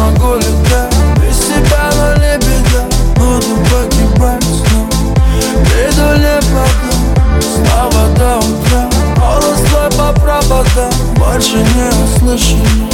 смогу летать без тебя на лебедя. Буду погибать снова, приду не потом, снова до утра. Голос твой по проводам больше не услышим.